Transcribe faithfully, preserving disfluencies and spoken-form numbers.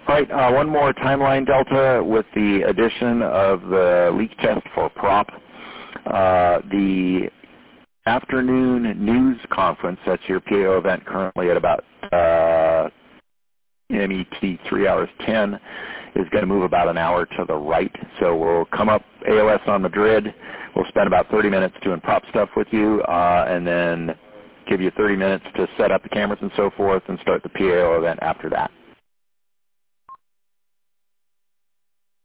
All right, uh, one more timeline delta with the addition of the leak test for prop. Uh, the afternoon news conference, that's your P A O event currently at about uh, M E T three hours ten, is going to move about an hour to the right. So we'll come up A O S on Madrid. We'll spend about thirty minutes doing prop stuff with you, uh, and then give you thirty minutes to set up the cameras and so forth and start the P A O event after that.